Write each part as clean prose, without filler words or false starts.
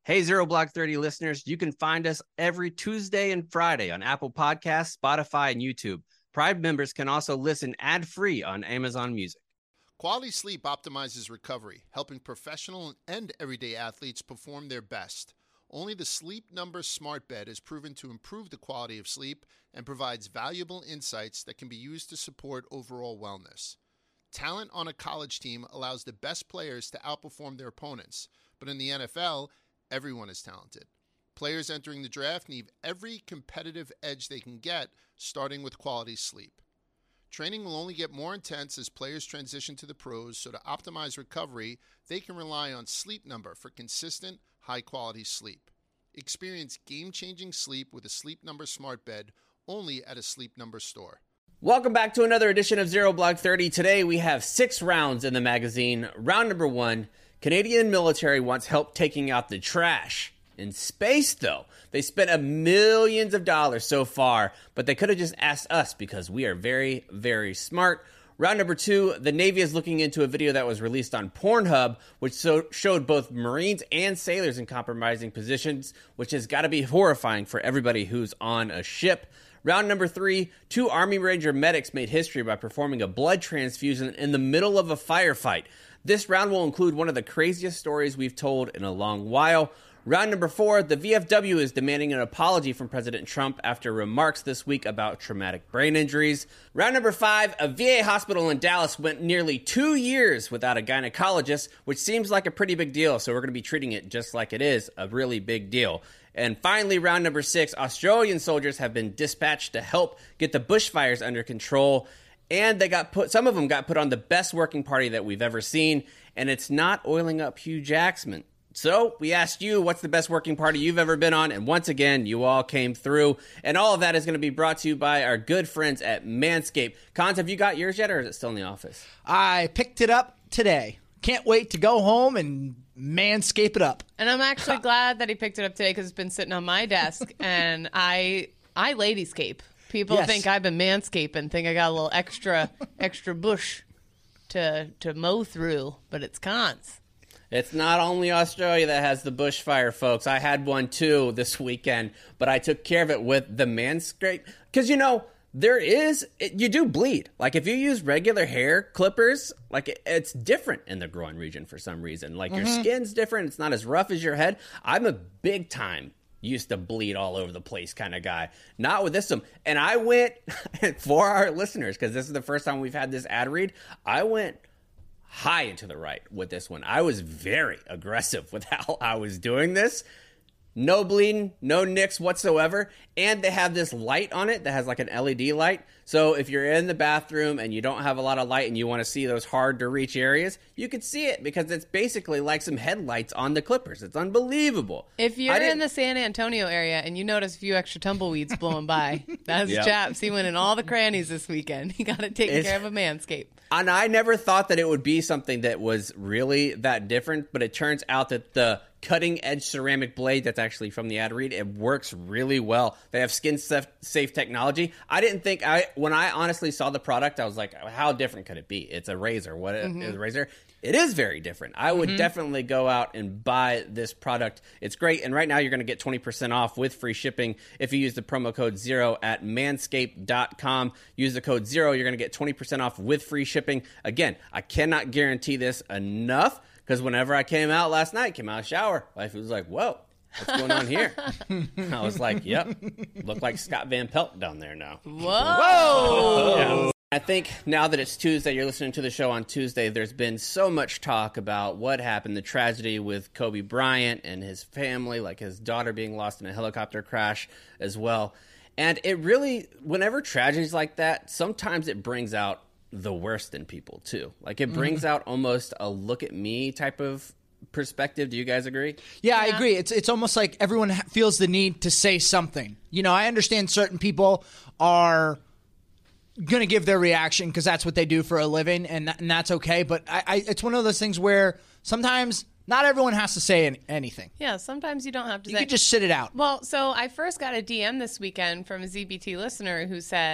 Hey, Zero Block 30 listeners, you can find us every Tuesday and Friday on Apple Podcasts, Spotify, and YouTube. Prime members can also listen ad-free on Amazon Music. Quality sleep optimizes recovery, helping professional and everyday athletes perform their best. Only the Sleep Number Smart Bed is proven to improve the quality of sleep and provides valuable insights that can be used to support overall wellness. Talent on a college team allows the best players to outperform their opponents, but in the NFL, everyone is talented. Players entering the draft need every competitive edge they can get, starting with quality sleep. Training will only get more intense as players transition to the pros, so to optimize recovery, they can rely on Sleep Number for consistent, high-quality sleep. Experience game-changing sleep with a Sleep Number Smart Bed only at a Sleep Number store. Welcome back to another edition of Zero Block 30. Today we have 6 rounds in the magazine. Round number 1, Canadian military wants help taking out the trash. In space, though, they spent millions of dollars so far, but they could have just asked us because we are very, very smart. Round number 2, the Navy is looking into a video that was released on Pornhub, which showed both Marines and sailors in compromising positions, which has got to be horrifying for everybody who's on a ship. Round number 3, 2 Army Ranger medics made history by performing a blood transfusion in the middle of a firefight. This round will include one of the craziest stories we've told in a long while. Round number 4, the VFW is demanding an apology from President Trump after remarks this week about traumatic brain injuries. Round number 5, a VA hospital in Dallas went nearly 2 years without a gynecologist, which seems like a pretty big deal, so we're going to be treating it just like it is, a really big deal. And finally, round number 6, Australian soldiers have been dispatched to help get the bushfires under control. And some of them got put on the best working party that we've ever seen, and it's not oiling up Hugh Jackman. So we asked you, what's the best working party you've ever been on? And once again, you all came through. And all of that is going to be brought to you by our good friends at Manscaped. Cons, have you got yours yet, or is it still in the office? I picked it up today. Can't wait to go home and manscape it up. And I'm actually glad that he picked it up today because it's been sitting on my desk. And I ladyscape. People think I've been manscaping, think I got a little extra bush to mow through, but it's Cons. It's not only Australia that has the bushfire, folks. I had one too this weekend, but I took care of it with the Manscaped. Because, you do bleed. Like, if you use regular hair clippers, like, it's different in the groin region for some reason. Like, your skin's different. It's not as rough as your head. I'm a big time used to bleed all over the place kind of guy. Not with this one. And I went, for our listeners, because this is the first time we've had this ad read, I went high into the right with this one. I was very aggressive with how I was doing this. No bleeding, no nicks whatsoever. And they have this light on it that has like an LED light. So if you're in the bathroom and you don't have a lot of light and you want to see those hard to reach areas, you can see it because it's basically like some headlights on the clippers. It's unbelievable. If you're in the San Antonio area and you notice a few extra tumbleweeds blowing by, that's Chaps. He went in all the crannies this weekend. He got it taken care of a Manscaped. And I never thought that it would be something that was really that different, but it turns out that the cutting-edge ceramic blade that's actually from the ad read, it works really well. They have skin-safe technology. I didn't think, when I honestly saw the product, I was like, how different could it be? It's a razor. What is a razor? It is very different. I would definitely go out and buy this product. It's great. And right now you're going to get 20% off with free shipping if you use the promo code ZERO at manscaped.com. Use the code ZERO. You're going to get 20% off with free shipping. Again, I cannot guarantee this enough because whenever I came out last night, came out of the shower, wife was like, whoa, what's going on here? I was like, yep, look like Scott Van Pelt down there now. Whoa! Yeah. I think now that it's Tuesday, you're listening to the show on Tuesday, there's been so much talk about what happened, the tragedy with Kobe Bryant and his family, like his daughter being lost in a helicopter crash as well. And it really, whenever tragedies like that, sometimes it brings out the worst in people too. Like it brings out almost a look at me type of perspective. Do you guys agree? Yeah, I agree. It's almost like everyone feels the need to say something. You know, I understand certain people are going to give their reaction because that's what they do for a living, and that's okay. But it's one of those things where sometimes not everyone has to say anything. Yeah, sometimes you don't have to You can just sit it out. Well, so I first got a DM this weekend from a ZBT listener who said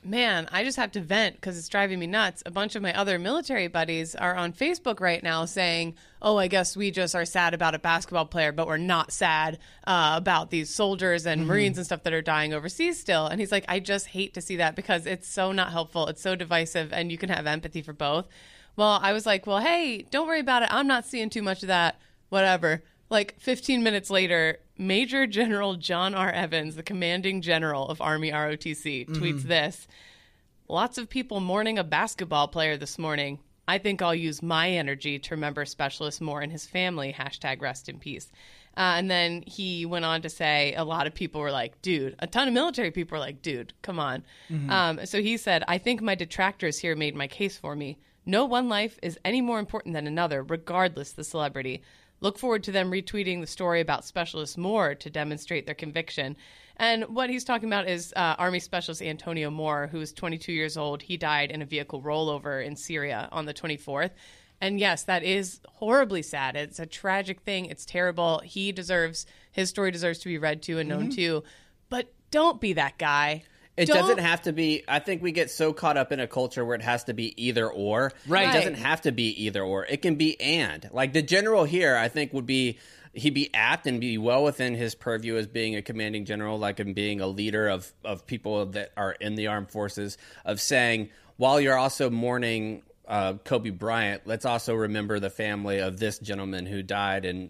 man, I just have to vent because it's driving me nuts. A bunch of my other military buddies are on Facebook right now saying, oh, I guess we just are sad about a basketball player, but we're not sad about these soldiers and Marines and stuff that are dying overseas still. And he's like, I just hate to see that because it's so not helpful. It's so divisive, and you can have empathy for both. Well, I was like, well, hey, don't worry about it. I'm not seeing too much of that. Whatever. Like 15 minutes later, Major General John R. Evans, the commanding general of Army ROTC, tweets this. Lots of people mourning a basketball player this morning. I think I'll use my energy to remember Specialist Moore and his family. #rest in peace. And then he went on to say a lot of people were like, dude, a ton of military people were like, dude, come on. So he said, I think my detractors here made my case for me. No one life is any more important than another, regardless the celebrity. Look forward to them retweeting the story about Specialist Moore to demonstrate their conviction. And what he's talking about is Army Specialist Antonio Moore, who is 22 years old. He died in a vehicle rollover in Syria on the 24th. And yes, that is horribly sad. It's a tragic thing. It's terrible. His story deserves to be read to and known to. But don't be that guy. It doesn't have to be. I think we get so caught up in a culture where it has to be either or. Right. It doesn't have to be either or. It can be and. Like the general here, I think he'd be apt and be well within his purview as being a commanding general, like and being a leader of people that are in the armed forces, of saying, while you're also mourning Kobe Bryant, let's also remember the family of this gentleman who died in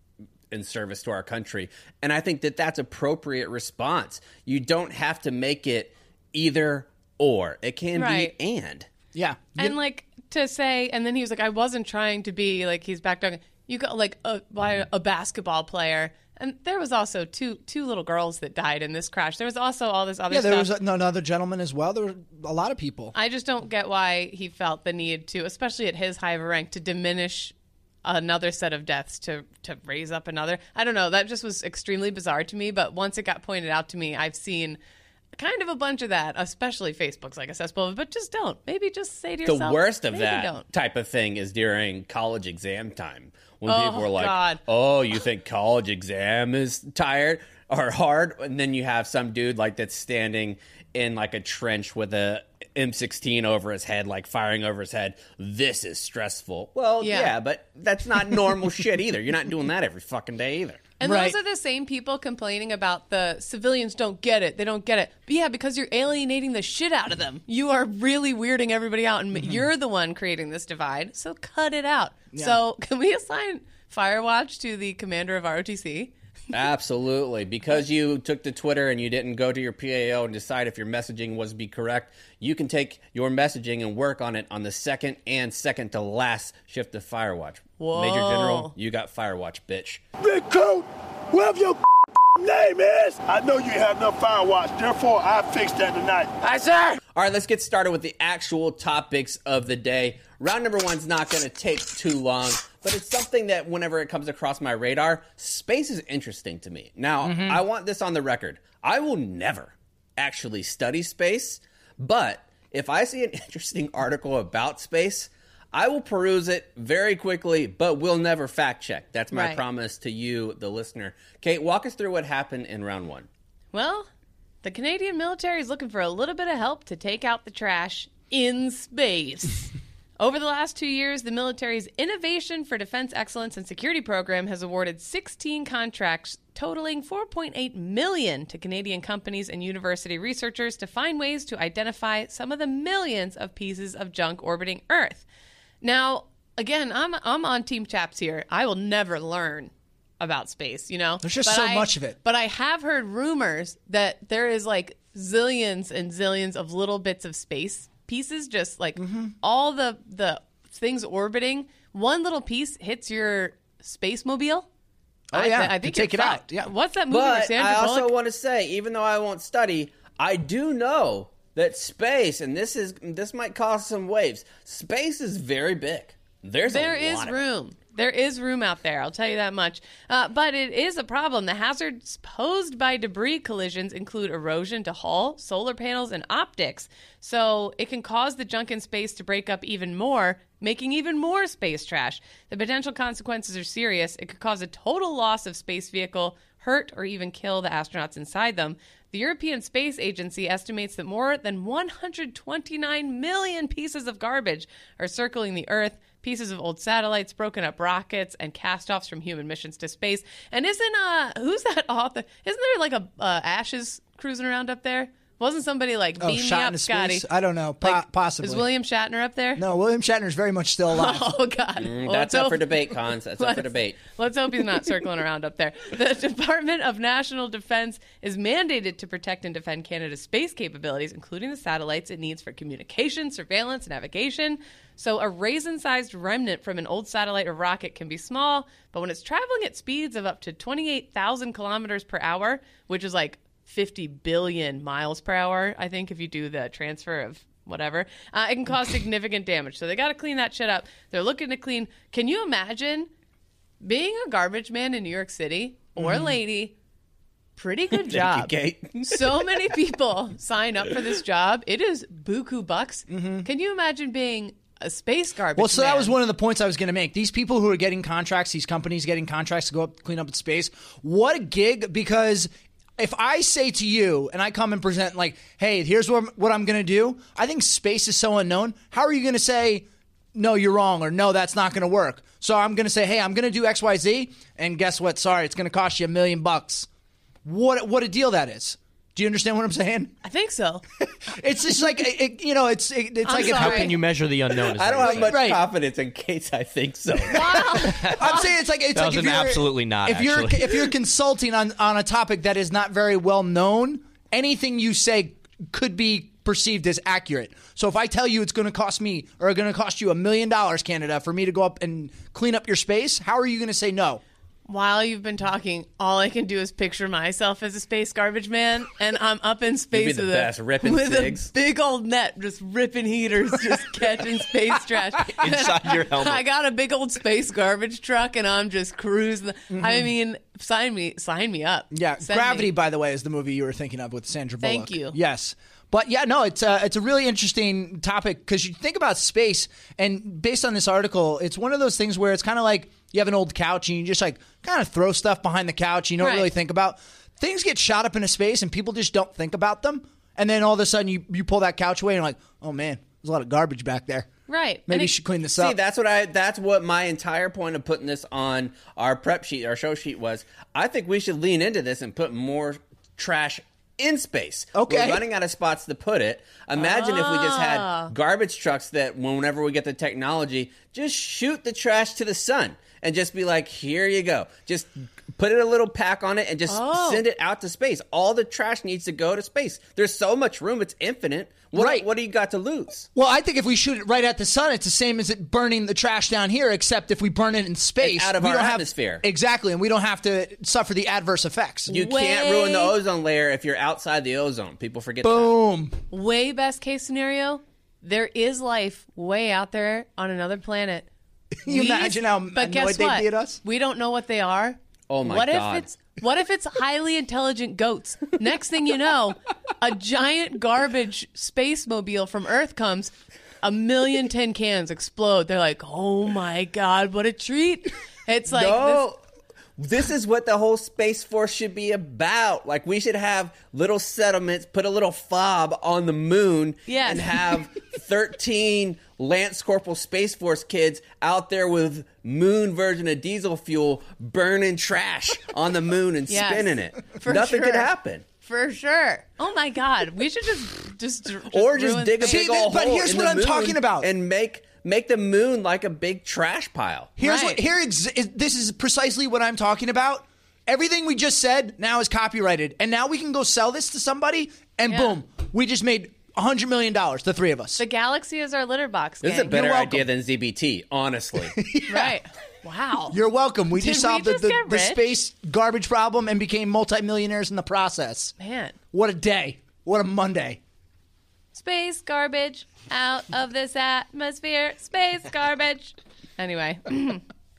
service to our country. And I think that that's appropriate response. You don't have to make it either or. It can be and. Yeah. And like to say, and then he was like, I wasn't trying to be like, he's back down. You got like a basketball player. And there was also two little girls that died in this crash. There was also all this other stuff. Yeah, there was another gentleman as well. There were a lot of people. I just don't get why he felt the need to, especially at his high of a rank, to diminish another set of deaths to raise up another. I don't know. That just was extremely bizarre to me. But once it got pointed out to me, I've seen kind of a bunch of that, especially Facebook's like a cesspool. But just don't. Maybe just say to yourself. The worst of that don't. type of thing is during college exam time. When people are like, God. oh, you think college exam is tired or hard? And then you have some dude like that's standing in like a trench with a M16 over his head, like firing over his head. This is stressful. Well, yeah, but that's not normal shit either. You're not doing that every fucking day either. And those are the same people complaining about the civilians don't get it. They don't get it. But yeah, because you're alienating the shit out of them. You are really weirding everybody out, and you're the one creating this divide. So cut it out. Yeah. So can we assign Firewatch to the commander of ROTC? Absolutely. Because you took to Twitter and you didn't go to your PAO and decide if your messaging was be correct, you can take your messaging and work on it on the second to last shift of Firewatch. Whoa. Major General, you got Firewatch, bitch. Big Coat, whatever your name is, I know you have no Firewatch, therefore I fixed that tonight. Aye, sir! All right, let's get started with the actual topics of the day. Round number one's not going to take too long, but it's something that whenever it comes across my radar, space is interesting to me. Now, I want this on the record. I will never actually study space, but if I see an interesting article about space, I will peruse it very quickly, but will never fact check. That's my promise to you, the listener. Kate, walk us through what happened in round one. Well, the Canadian military is looking for a little bit of help to take out the trash in space. Over the last 2 years, the military's Innovation for Defense Excellence and Security program has awarded 16 contracts totaling $4.8 million to Canadian companies and university researchers to find ways to identify some of the millions of pieces of junk orbiting Earth. Now, again, I'm on Team Chaps here. I will never learn about space, you know? There's just so much of it. But I have heard rumors that there is like zillions and zillions of little bits of space pieces, just like all the things orbiting. One little piece hits your space mobile. Oh, I think take it out. Yeah. What's that movie? But Sandra I also Bullock? want to say, even though I won't study, I do know that space, and this might cause some waves. Space is very big. There is room. There is room out there, I'll tell you that much. But it is a problem. The hazards posed by debris collisions include erosion to hull, solar panels, and optics. So it can cause the junk in space to break up even more, making even more space trash. The potential consequences are serious. It could cause a total loss of space vehicle, hurt or even kill the astronauts inside them. The European Space Agency estimates that more than 129 million pieces of garbage are circling the Earth, pieces of old satellites, broken up rockets, and cast-offs from human missions to space. And who's that author? Isn't there like a ashes cruising around up there? Wasn't somebody like beam me up, Scotty? I don't know. Possibly. Is William Shatner up there? No, William Shatner's very much still alive. Oh, God. Well, that's up for debate, Cons. That's up for debate. Let's hope he's not circling around up there. The Department of National Defense is mandated to protect and defend Canada's space capabilities, including the satellites it needs for communication, surveillance, navigation. So a raisin-sized remnant from an old satellite or rocket can be small, but when it's traveling at speeds of up to 28,000 kilometers per hour, which is like 50 billion miles per hour, I think, if you do the transfer of whatever, it can cause significant damage. So they got to clean that shit up. They're looking to clean. Can you imagine being a garbage man in New York City or lady? Pretty good job. Thank you, Kate. So many people sign up for this job. It is buku bucks. Can you imagine being a space garbage Well, so man? that was one of the points I was going to make. These people who are getting contracts, these companies getting contracts to go up, clean up in space, what a gig, because if I say to you and I come and present like, hey, here's what I'm going to do, I think space is so unknown. How are you going to say, no, you're wrong, or no, that's not going to work? So I'm going to say, hey, I'm going to do X, Y, Z, and guess what? Sorry, it's going to cost you $1 million. What a deal that is. Do you understand what I'm saying? I think so. It's just like, it's like sorry. How can you measure the unknown? I don't have much Right. confidence in Kate's. I think so. I'm saying it's like That was if an you're, absolutely not, If you're actually. if you're consulting on a topic that is not very well known, anything you say could be perceived as accurate. So if I tell you it's going to cost me or going to cost you $1 million, Canada, for me to go up and clean up your space, how are you going to say no? While you've been talking, all I can do is picture myself as a space garbage man, and I'm up in space the with, best, ripping with cigs. a big old net, just ripping heaters, just catching space trash. Inside your helmet. I got a big old space garbage truck, and I'm just cruising. I mean, sign me up. Yeah, Send Gravity, me. by the way, is the movie you were thinking of with Sandra Bullock. Thank you. Yes. But yeah, no, it's a really interesting topic because you think about space, and based on this article, it's one of those things where it's kind of like you have an old couch and you just like kind of throw stuff behind the couch you don't Right. really think about. Things get shot up into space and people just don't think about them. And then all of a sudden you pull that couch away and you're like, oh man, there's a lot of garbage back there. Right. Maybe And you it- should clean this See, up. that's what my entire point of putting this on our prep sheet, our show sheet was. I think we should lean into this and put more trash in space. Okay. We're running out of spots to put it. Imagine if we just had garbage trucks that whenever we get the technology, just shoot the trash to the sun and just be like, here you go. Just put a little pack on it and just send it out to space. All the trash needs to go to space. There's so much room. It's infinite. Right. What do you got to lose? Well, I think if we shoot it right at the sun, it's the same as it burning the trash down here, except if we burn it in space, It's out of we our don't have- atmosphere. Exactly, and we don't have to suffer the adverse effects. You can't ruin the ozone layer if you're outside the ozone. People forget that. Boom. Way best case scenario, there is life way out there on another planet. You imagine how but annoyed guess they'd what? be at us? We don't know what they are. Oh my what God. What if it's highly intelligent goats? Next thing you know, a giant garbage space mobile from Earth comes, 1,000,000 tin cans explode. They're like, oh my God, what a treat. It's like No. This is what the whole Space Force should be about. Like, we should have little settlements, put a little fob on the moon, Yes. and have 13 Lance Corporal Space Force kids out there with moon version of diesel fuel burning trash on the moon and Yes. spinning it. For Nothing could sure. happen. For sure. Oh my God. We should just Or just ruin dig a space. big old but hole here's in what the I'm moon talking about. and make the moon like a big trash pile. Here's Right. what this is precisely what I'm talking about. Everything we just said now is copyrighted, and now we can go sell this to somebody, and Yeah. boom, we just made $100 million, the three of us. The galaxy is our litter box. This is a gang. better welcome. idea than ZBT, honestly. Right. Wow. You're welcome. We Did just we solved just the get rich? space garbage problem and became multimillionaires in the process. Man. What a day. What a Monday. Space garbage out of this atmosphere. Space garbage. Anyway.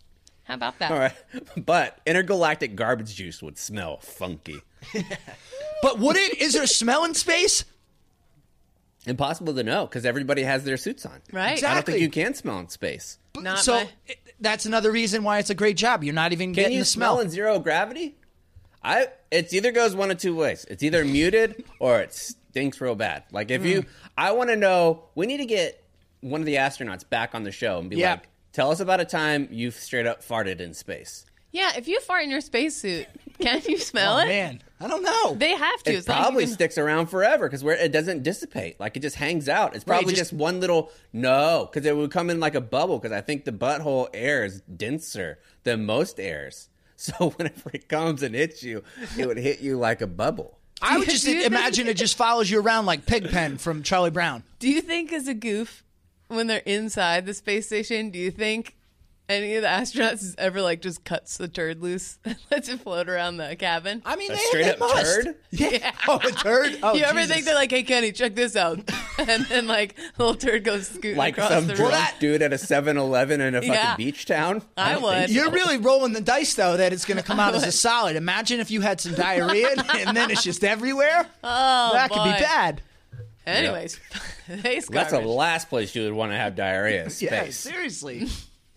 How about that? All right. But intergalactic garbage juice would smell funky. But would it? Is there a smell in space? Impossible to know because everybody has their suits on. Right. Exactly. I don't think you can smell in space. Not So my- that's another reason why it's a great job. You're not even Can getting you the smell smell. in zero gravity? It's either goes one of two ways. It's either muted or it stinks real bad. Like I want to know. We need to get one of the astronauts back on the show and be Yeah. like, tell us about a time you've straight up farted in space. Yeah, if you fart in your spacesuit, can you smell Oh, it? man, I don't know. They have to. It It's like probably you can- sticks around forever because it doesn't dissipate. Like it just hangs out. It's probably just- just one little because it would come in like a bubble. Because I think the butthole air is denser than most airs. So whenever it comes and hits you, it would hit you like a bubble. I would just Do you imagine think- it just follows you around like Pigpen from Charlie Brown. Do you think as a goof, when they're inside the space station, do you think any of the astronauts ever like just cuts the turd loose and lets it float around the cabin? I mean, A they straight up must. turd? Yeah. Oh, a turd? Oh, you ever Jesus. think they're like, hey, Kenny, check this out? And then like little turd goes scooting Like across some the drunk room. dude at a 7-Eleven in a fucking Yeah. beach town. I don't would. think so. You're really rolling the dice, though, that it's going to come out as a solid. Imagine if you had some diarrhea and then it's just everywhere. Oh, that could be boy. bad. Anyways, space That's the garbage. last place you would want to have diarrhea. Is Yeah, space. seriously.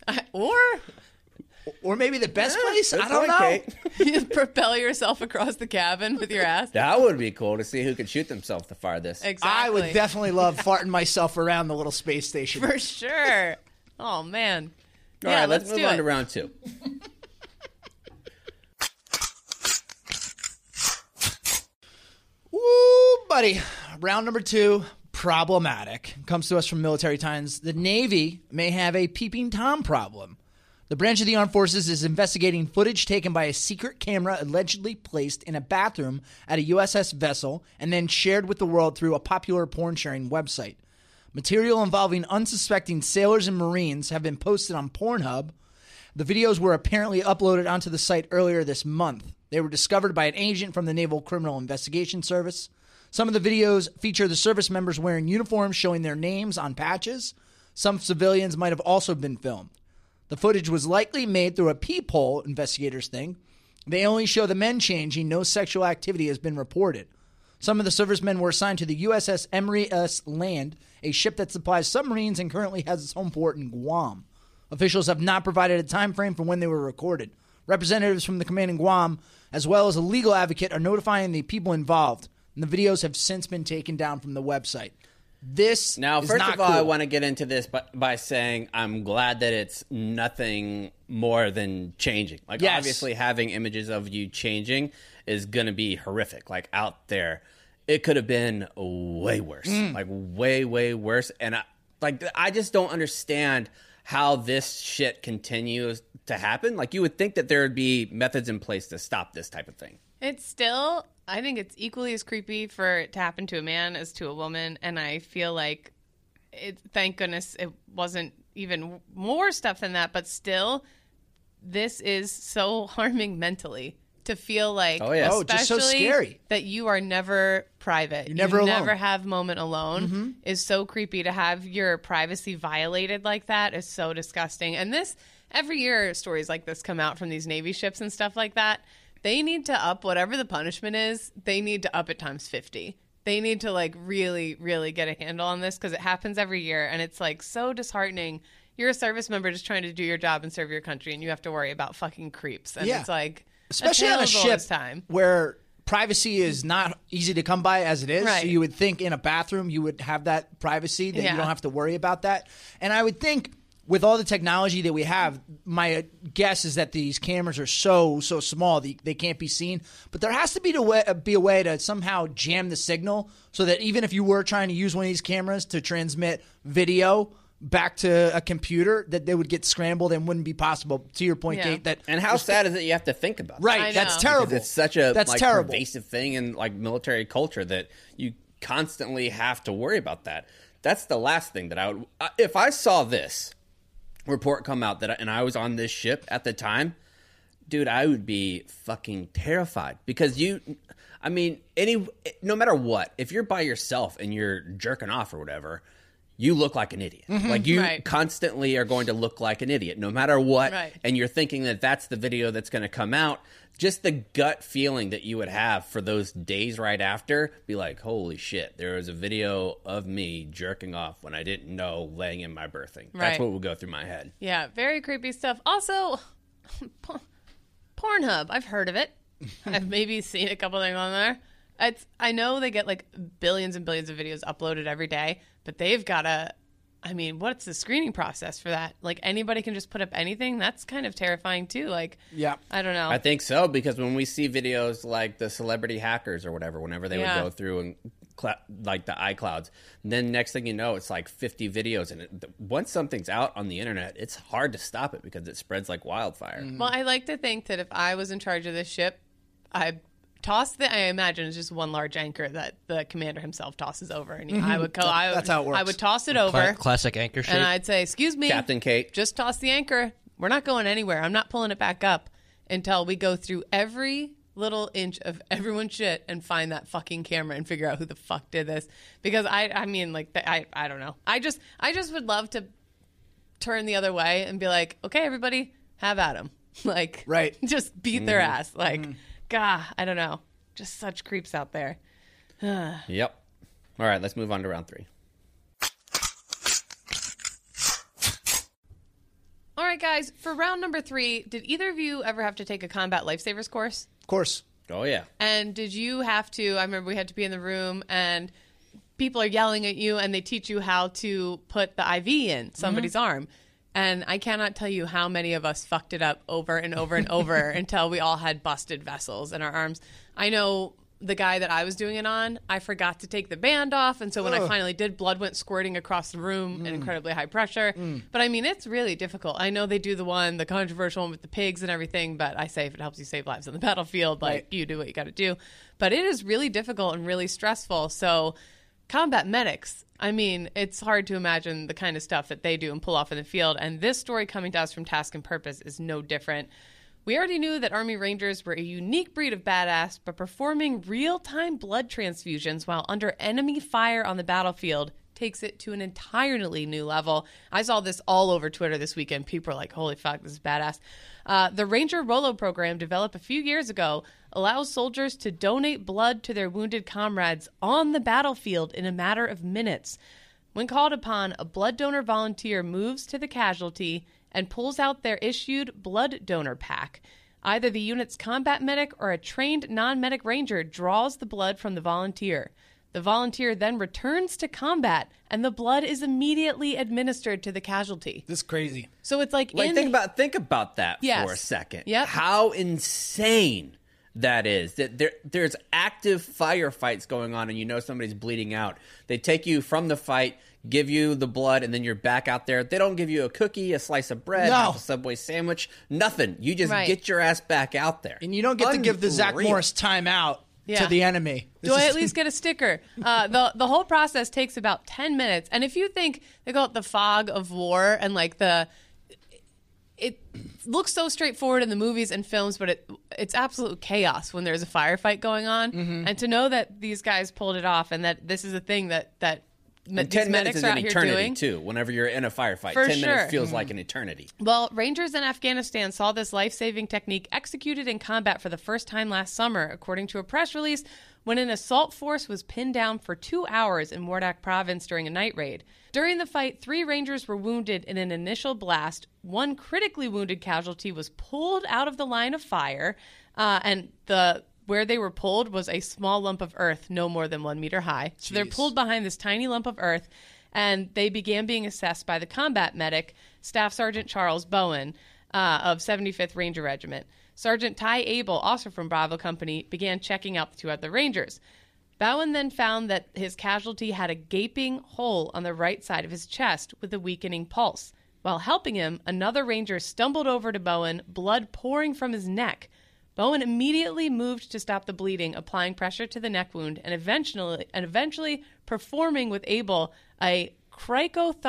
Or Or maybe the best place? Good I don't point, know. Kate. you propel yourself across the cabin with your ass. That would be cool to see who could shoot themselves the farthest. Exactly. I would definitely love farting myself around the little space station. For sure. Oh, man. All yeah, right, let's do move on it. to round two. Woo, buddy. Round number 2, problematic. Comes to us from Military Times. The Navy may have a peeping Tom problem. The branch of the armed forces is investigating footage taken by a secret camera allegedly placed in a bathroom at a USS vessel and then shared with the world through a popular porn sharing website. Material involving unsuspecting sailors and Marines have been posted on Pornhub. The videos were apparently uploaded onto the site earlier this month. They were discovered by an agent from the Naval Criminal Investigation Service. Some of the videos feature the service members wearing uniforms showing their names on patches. Some civilians might have also been filmed. The footage was likely made through a peephole, investigators think. They only show the men changing. No sexual activity has been reported. Some of the servicemen were assigned to the USS Emory S. Land, a ship that supplies submarines and currently has its home port in Guam. Officials have not provided a time frame for when they were recorded. Representatives from the command in Guam, as well as a legal advocate, are notifying the people involved. And the videos have since been taken down from the website. This Now, is first not of all, cool. I want to get into this by saying I'm glad that it's nothing more than changing. Like, Yes. obviously, having images of you changing is going to be horrific. Like, out there, it could have been way worse. Like, way, way worse. And, I just don't understand how this shit continues to happen. Like, you would think that there would be methods in place to stop this type of thing. It's still, I think it's equally as creepy for it to happen to a man as to a woman. And I feel like, thank goodness it wasn't even more stuff than that. But still, this is so harming mentally to feel like, Oh, yeah. Oh, just so especially scary. that you are never private. You're never alone. never have moment alone is so creepy. To have your privacy violated like that is so disgusting. And this, every year stories like this come out from these Navy ships and stuff like that. They need to up whatever the punishment is. They need to up it times 50. They need to like really, really get a handle on this because it happens every year. And it's like so disheartening. You're a service member just trying to do your job and serve your country, and you have to worry about fucking creeps. And Yeah. it's like, especially on a tale as old ship as time. where privacy is not easy to come by as it is. Right. So you would think in a bathroom you would have that privacy, that Yeah. you don't have to worry about that. And I would think with all the technology that we have, my guess is that these cameras are so small that they can't be seen. But there has to be a way to somehow jam the signal so that even if you were trying to use one of these cameras to transmit video back to a computer, that they would get scrambled and wouldn't be possible. To your point, Yeah. Kate, that And how sad is it you have to think about that? right, I that's know. terrible. Because it's such a that's like, terrible. pervasive thing in like military culture that you constantly have to worry about that. That's the last thing that I would. If I saw this report come out and I was on this ship at the time, dude, I would be fucking terrified because no matter what, if you're by yourself and you're jerking off or whatever, you look like an idiot. Like you Right. constantly are going to look like an idiot no matter what. Right. And you're thinking that that's the video that's going to come out. Just the gut feeling that you would have for those days right after, be like, holy shit, there was a video of me jerking off when I didn't know, laying in my birthing. That's Right. what would go through my head. Yeah, very creepy stuff. Also, Pornhub. I've heard of it. I've maybe seen a couple things on there. I know they get like billions and billions of videos uploaded every day, but they've got what's the screening process for that? Like anybody can just put up anything? That's kind of terrifying too. Like, Yeah. I don't know. I think so, because when we see videos like the celebrity hackers or whatever, whenever they Yeah. would go through and like the iClouds, then next thing you know, it's like 50 videos. And once something's out on the internet, it's hard to stop it because it spreads like wildfire. Well, I like to think that if I was in charge of this ship, I imagine it's just one large anchor that the commander himself tosses over, and That's how it works. I would toss it over, Classic anchor shape. and I'd say, "Excuse me, Captain Kate. just toss the anchor. We're not going anywhere. I'm not pulling it back up until we go through every little inch of everyone's shit and find that fucking camera and figure out who the fuck did this." Because I don't know. I just would love to turn the other way and be like, "Okay, everybody, have at 'em." Like, Right. just beat their ass. Like, God, I don't know. Just such creeps out there. Yep. All right, let's move on to round 3. All right, guys, for round number 3, did either of you ever have to take a combat lifesavers course? Of course. Oh, yeah. And did you have to, I remember we had to be in the room and people are yelling at you and they teach you how to put the IV in somebody's arm. And I cannot tell you how many of us fucked it up over and over and over until we all had busted vessels in our arms. I know the guy that I was doing it on, I forgot to take the band off. And so when I finally did, blood went squirting across the room at incredibly high pressure. But I mean, it's really difficult. I know they do the controversial one with the pigs and everything, but I say if it helps you save lives on the battlefield, like you do what you got to do. But it is really difficult and really stressful. So combat medics, I mean, it's hard to imagine the kind of stuff that they do and pull off in the field. And this story coming to us from Task and Purpose is no different. We already knew that Army Rangers were a unique breed of badass, but performing real-time blood transfusions while under enemy fire on the battlefield takes it to an entirely new level. I saw this all over Twitter this weekend. People are like, holy fuck, this is badass. The Ranger Rolo program, developed a few years ago, allows soldiers to donate blood to their wounded comrades on the battlefield in a matter of minutes. When called upon, a blood donor volunteer moves to the casualty and pulls out their issued blood donor pack. Either the unit's combat medic or a trained non-medic ranger draws the blood from the volunteer. The volunteer then returns to combat, and the blood is immediately administered to the casualty. This is crazy. So it's like Think about that Yes. for a second. Yep. How insane that is. That there's active firefights going on and you know somebody's bleeding out. They take you from the fight, give you the blood, and then you're back out there. They don't give you a cookie, a slice of bread, No. half a Subway sandwich, nothing. You just Right. get your ass back out there. And you don't get to give the Zach Unreal. Morris timeout Yeah. to the enemy. Do I at least get a sticker? The whole process takes about 10 minutes. And if you think, they call it the fog of war, and like it looks so straightforward in the movies and films, but it's absolute chaos when there's a firefight going on. And to know that these guys pulled it off and that this is a thing that And these 10 minutes medics is are an out here eternity, doing. too. Whenever you're in a firefight, For 10 sure. minutes feels like an eternity. Well, Rangers in Afghanistan saw this life-saving technique executed in combat for the first time last summer, according to a press release, when an assault force was pinned down for 2 hours in Wardak province during a night raid. During the fight, 3 Rangers were wounded in an initial blast. One critically wounded casualty was pulled out of the line of fire, and where they were pulled was a small lump of earth, no more than 1 meter high. So they're pulled behind this tiny lump of earth, and they began being assessed by the combat medic, Staff Sergeant Charles Bowen of 75th Ranger Regiment. Sergeant Ty Abel, also from Bravo Company, began checking out the 2 other Rangers. Bowen then found that his casualty had a gaping hole on the right side of his chest with a weakening pulse. While helping him, another Ranger stumbled over to Bowen, blood pouring from his neck. Bowen immediately moved to stop the bleeding, applying pressure to the neck wound, and eventually performing with Abel a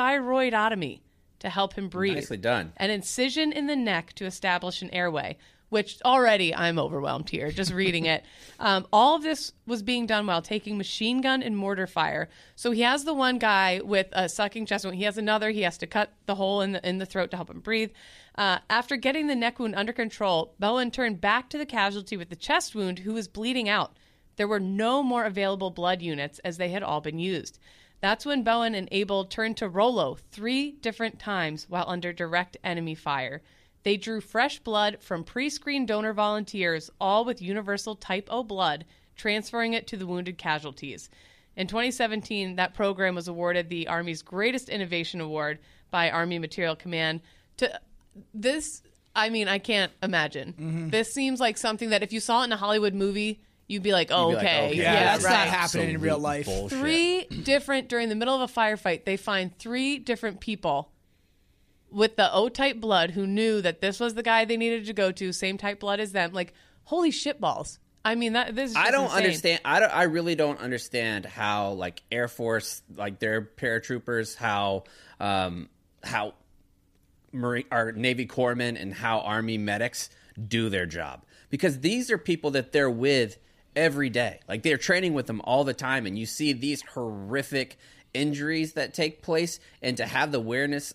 cricothyroidotomy to help him breathe. Nicely done. An incision in the neck to establish an airway. which already I'm overwhelmed here just reading it. All of this was being done while taking machine gun and mortar fire. So he has the one guy with a sucking chest wound. He has another. He has to cut the hole in the throat to help him breathe. After getting the neck wound under control, Bowen turned back to the casualty with the chest wound who was bleeding out. There were no more available blood units as they had all been used. That's when Bowen and Abel turned to Rollo 3 different times while under direct enemy fire. They drew fresh blood from pre-screened donor volunteers, all with universal type O blood, transferring it to the wounded casualties. In 2017, that program was awarded the Army's Greatest Innovation Award by Army Materiel Command. I can't imagine. Mm-hmm. This seems like something that if you saw it in a Hollywood movie, you'd be like, okay. Yeah, that's right. not happening in real life. Bullshit. During the middle of a firefight, they find 3 different people with the O-type blood who knew that this was the guy they needed to go to, same type blood as them. Like, holy shit balls. I mean, this is just insane. Understand. I really don't understand how, like, Air Force, like, their paratroopers, how Marine or Navy corpsmen and how Army medics do their job. Because these are people that they're with every day. Like, they're training with them all the time, and you see these horrific injuries that take place, and to have the awareness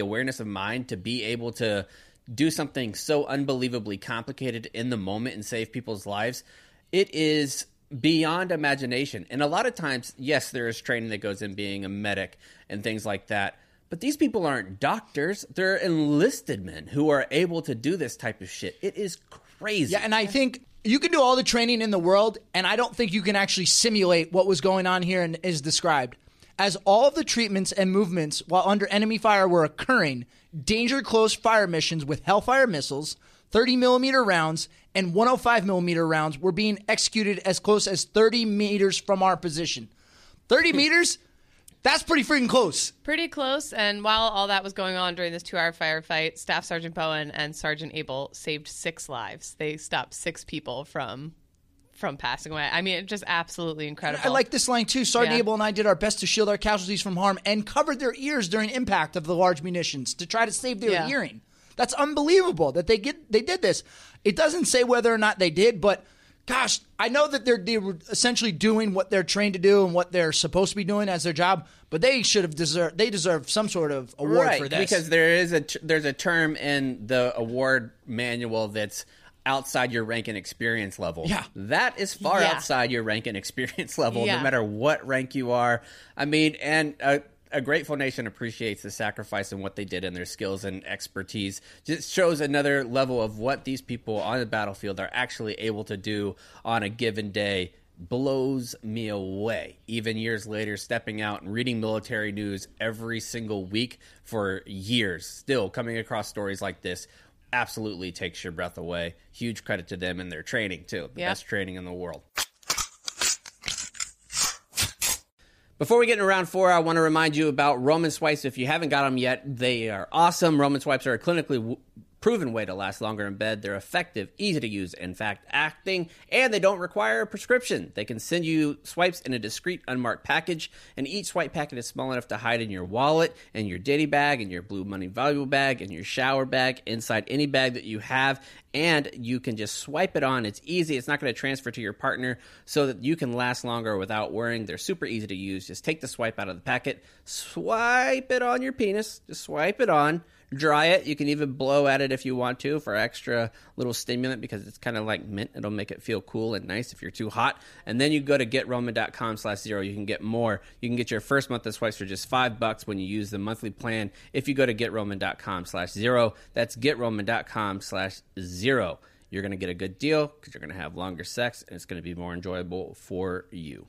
of mind to be able to do something so unbelievably complicated in the moment and save people's lives, it is beyond imagination. And a lot of times, yes, there is training that goes in being a medic and things like that, but these people aren't doctors. They're enlisted men who are able to do this type of shit. It is crazy. Yeah, and I think you can do all the training in the world, and I don't think you can actually simulate what was going on here and is described. As all of the treatments and movements while under enemy fire were occurring, danger close fire missions with Hellfire missiles, 30mm rounds, and 105mm rounds were being executed as close as 30 meters from our position. 30 meters? That's pretty freaking close. Pretty close. And while all that was going on during this 2-hour firefight, Staff Sergeant Bowen and Sergeant Abel saved 6 lives. They stopped 6 people from passing away. I mean, just absolutely incredible. I like this line too. Sergeant Abel and I did our best to shield our casualties from harm and covered their ears during impact of the large munitions to try to save their hearing. That's unbelievable that they did this. It doesn't say whether or not they did, but gosh, I know that they were essentially doing what they're trained to do and what they're supposed to be doing as their job, but they deserve some sort of award for this. Because there's a term in the award manual that's outside your rank and experience level. Yeah. That is far outside your rank and experience level, no matter what rank you are. I mean, and a grateful nation appreciates the sacrifice and what they did and their skills and expertise. Just shows another level of what these people on the battlefield are actually able to do on a given day. Blows me away. Even years later, stepping out and reading military news every single week for years, still coming across stories like this absolutely takes your breath away. Huge credit to them and their training, too. The best training in the world. Before we get into round 4, I want to remind you about Roman Swipes. If you haven't got them yet, they are awesome. Roman Swipes are a clinically proven way to last longer in bed. They're effective, easy to use, in fact, acting, and they don't require a prescription. They can send you swipes in a discreet, unmarked package, and each swipe packet is small enough to hide in your wallet, and your ditty bag, and your Blue Money valuable bag, and your shower bag, inside any bag that you have, and you can just swipe it on. It's easy. It's not going to transfer to your partner, so that you can last longer without worrying. They're super easy to use. Just take the swipe out of the packet, swipe it on your penis, just swipe it on. Dry it. You can even blow at it if you want to for extra little stimulant because it's kind of like mint. It'll make it feel cool and nice if you're too hot. And then you go to GetRoman.com/0. You can get more. You can get your first month of swipes for just $5 when you use the monthly plan. If you go to GetRoman.com/0, that's GetRoman.com/0. You're going to get a good deal because you're going to have longer sex and it's going to be more enjoyable for you.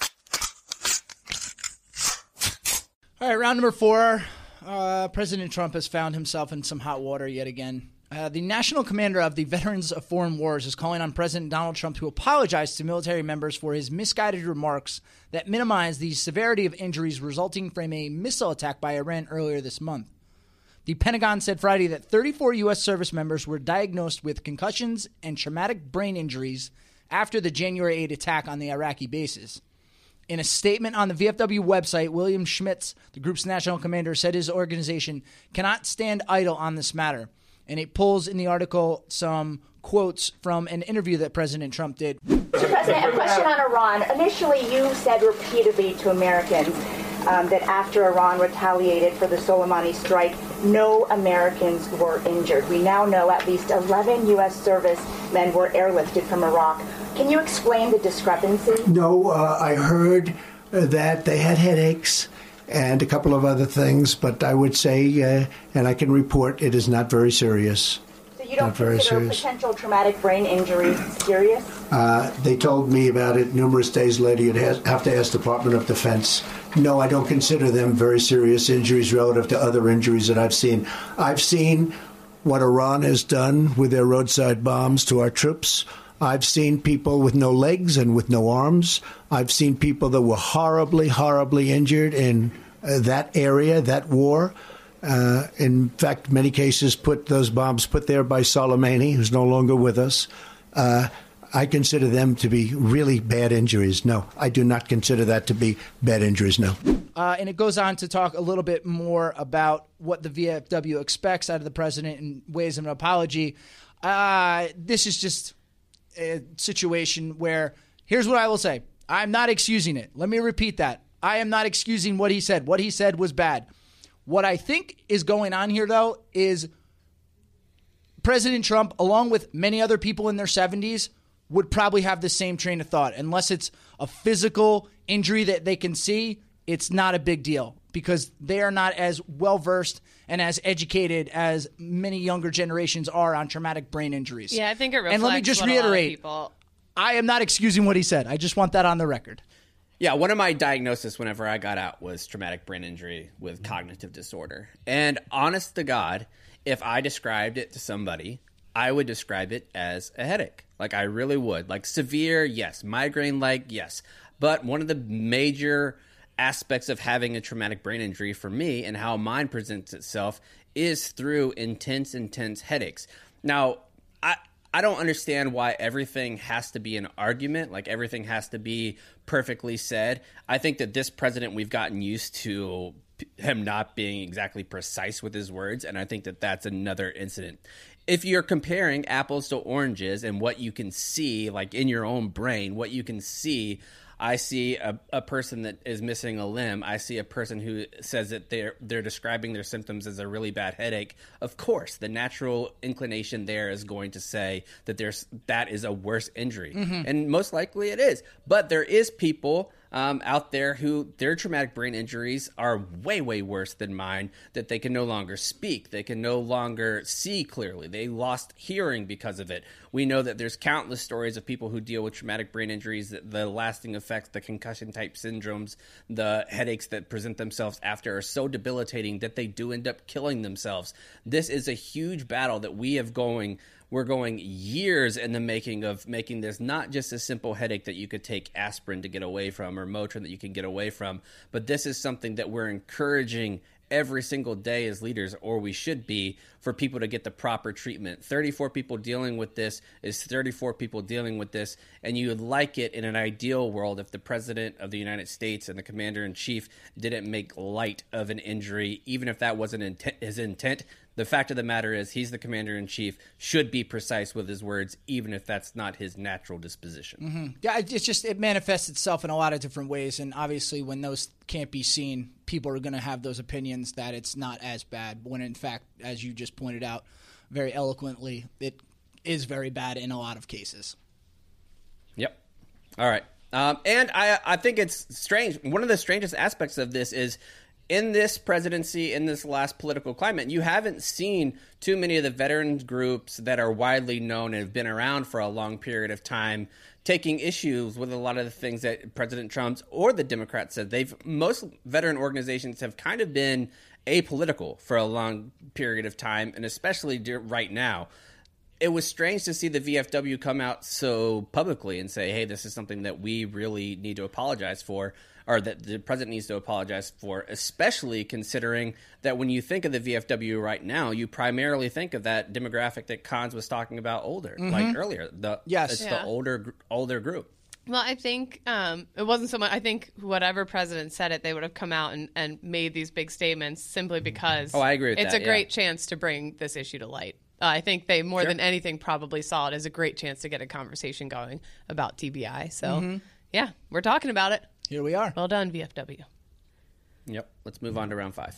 All right, round number 4. President Trump has found himself in some hot water yet again. The national commander of the Veterans of Foreign Wars is calling on President Donald Trump to apologize to military members for his misguided remarks that minimize the severity of injuries resulting from a missile attack by Iran earlier this month. The Pentagon said Friday that 34 U.S. service members were diagnosed with concussions and traumatic brain injuries after the January 8 attack on the Iraqi bases. In a statement on the VFW website, William Schmitz, the group's national commander, said his organization cannot stand idle on this matter. And it pulls in the article some quotes from an interview that President Trump did. Mr. President, a question on Iran. Initially, you said repeatedly to Americans that after Iran retaliated for the Soleimani strike, no Americans were injured. We now know at least 11 U.S. servicemen were airlifted from Iraq. Can you explain the discrepancy? No, I heard that they had headaches and a couple of other things, but I would say, and I can report, it is not very serious. So you don't consider potential traumatic brain injury serious? They told me about it numerous days later. You'd have to ask Department of Defense. No, I don't consider them very serious injuries relative to other injuries that I've seen. I've seen what Iran has done with their roadside bombs to our troops. I've seen people with no legs and with no arms. I've seen people that were horribly, horribly injured in that area, that war. In fact, many cases those bombs put there by Soleimani, who's no longer with us. I consider them to be really bad injuries. No, I do not consider that to be bad injuries, no. And it goes on to talk a little bit more about what the VFW expects out of the president in ways of an apology. This is just a situation where, here's what I will say. I'm not excusing it. Let me repeat that. I am not excusing what he said. What he said was bad. What I think is going on here, though, is President Trump, along with many other people in their 70s, would probably have the same train of thought. Unless it's a physical injury that they can see, it's not a big deal because they are not as well-versed and as educated as many younger generations are on traumatic brain injuries. Yeah, I think it reflects and let me just what reiterate, a lot of people... I am not excusing what he said. I just want that on the record. Yeah, one of my diagnoses whenever I got out was traumatic brain injury with cognitive disorder. And honest to God, if I described it to somebody, I would describe it as a headache. Like, I really would. Like, severe, yes. Migraine-like, yes. But one of the major aspects of having a traumatic brain injury for me and how mine presents itself is through intense headaches. Now, I don't understand why everything has to be an argument, like everything has to be perfectly said. I think that this president, we've gotten used to him not being exactly precise with his words, and I think that that's another incident. If you're comparing apples to oranges and what you can see, like in your own brain, what you can see, I see a person that is missing a limb. I see a person who says that they're describing their symptoms as a really bad headache. Of course, the natural inclination there is going to say that that is a worse injury. Mm-hmm. And most likely it is. But there is people out there who their traumatic brain injuries are way, way worse than mine, that they can no longer speak. They can no longer see clearly. They lost hearing because of it. We know that there's countless stories of people who deal with traumatic brain injuries, the lasting effects, the concussion-type syndromes, the headaches that present themselves after are so debilitating that they do end up killing themselves. This is a huge battle that we're going years in the making of making this not just a simple headache that you could take aspirin to get away from or Motrin that you can get away from, but this is something that we're encouraging every single day as leaders, or we should be, for people to get the proper treatment. 34 people dealing with this is 34 people dealing with this, and you would like it in an ideal world if the President of the United States and the Commander-in-Chief didn't make light of an injury, even if that wasn't his intent. The fact of the matter is he's the Commander-in-Chief, should be precise with his words, even if that's not his natural disposition. Mm-hmm. Yeah, it's just it manifests itself in a lot of different ways, and obviously when those can't be seen, people are going to have those opinions that it's not as bad, when in fact, as you just pointed out very eloquently, it is very bad in a lot of cases. Yep. All right. And I think it's strange. One of the strangest aspects of this is in this presidency, in this last political climate, you haven't seen too many of the veteran groups that are widely known and have been around for a long period of time taking issues with a lot of the things that President Trump's or the Democrats said. Most veteran organizations have kind of been apolitical for a long period of time, and especially right now. It was strange to see the VFW come out so publicly and say, hey, this is something that we really need to apologize for, or that the president needs to apologize for, especially considering that when you think of the VFW right now, you primarily think of that demographic that Cons was talking about like earlier. It's the older group. Well, I think it wasn't so much. I think whatever president said it, they would have come out and made these big statements simply because I agree with it's that, a great chance to bring this issue to light. I think they, more than anything, probably saw it as a great chance to get a conversation going about TBI. So, yeah, we're talking about it. Here we are. Well done, VFW. Yep. Let's move on to round 5.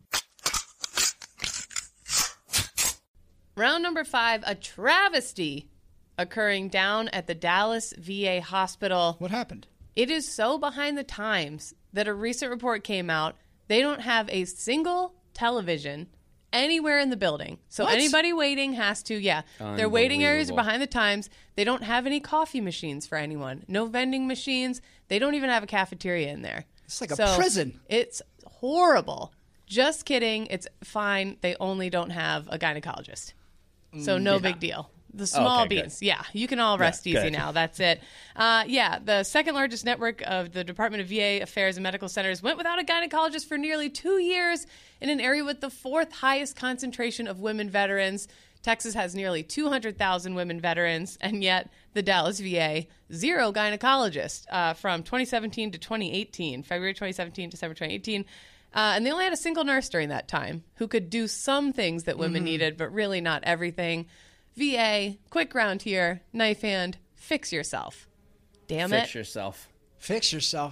Round number 5, a travesty occurring down at the Dallas VA hospital. What happened? It is so behind the times that a recent report came out. They don't have a single television anywhere in the building. So anybody waiting has to, their waiting areas are behind the times. They don't have any coffee machines for anyone. No vending machines. They don't even have a cafeteria in there. It's like a prison. It's horrible. Just kidding. It's fine. They only don't have a gynecologist. So no big deal. The small beans. Good. Yeah, you can all rest easy now. That's it. The second largest network of the Department of VA Affairs and Medical Centers went without a gynecologist for nearly 2 years in an area with the 4th highest concentration of women veterans. Texas has nearly 200,000 women veterans, and yet the Dallas VA, 0 gynecologists from 2017 to 2018, February 2017 to December 2018. And they only had a single nurse during that time who could do some things that women needed, but really not everything. VA, quick round here, knife hand, fix yourself. Damn it. Fix yourself. Fix yourself.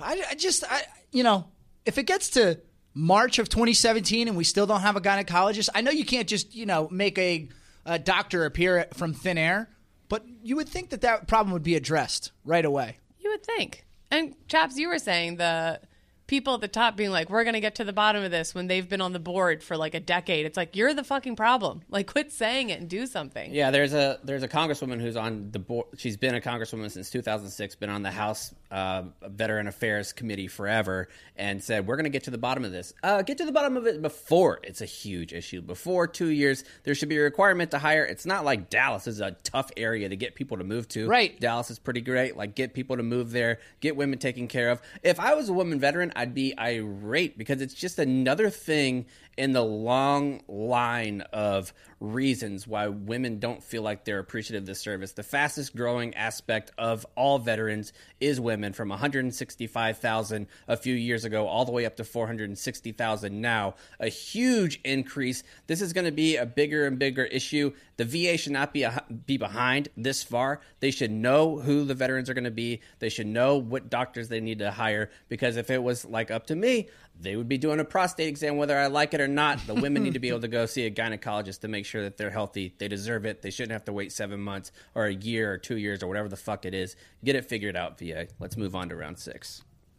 If it gets to March of 2017 and we still don't have a gynecologist, I know you can't just, make a doctor appear from thin air, but you would think that problem would be addressed right away. You would think. And Chaps, you were saying the people at the top being like, we're going to get to the bottom of this when they've been on the board for like a decade. It's like, you're the fucking problem. Like, quit saying it and do something. Yeah, there's a congresswoman who's on the board. She's been a congresswoman since 2006, been on the House Veteran Affairs Committee forever, and said, we're going to get to the bottom of this. Get to the bottom of it before it's a huge issue. Before 2 years, there should be a requirement to hire. It's not like Dallas is a tough area to get people to move to. Right. Dallas is pretty great. Like, get people to move there, get women taken care of. If I was a woman veteran, I'd be irate because it's just another thing in the long line of reasons why women don't feel like they're appreciative of the service. The fastest growing aspect of all veterans is women, from 165,000 a few years ago all the way up to 460,000 now. A huge increase. This is going to be a bigger and bigger issue. The VA should not be behind this far. They should know who the veterans are going to be. They should know what doctors they need to hire, because if it was like up to me, they would be doing a prostate exam whether I like it or not. The women need to be able to go see a gynecologist to make sure that they're healthy. They deserve it. They shouldn't have to wait 7 months or a year or 2 years or whatever the fuck it is. Get it figured out, VA. Let's move on to round 6.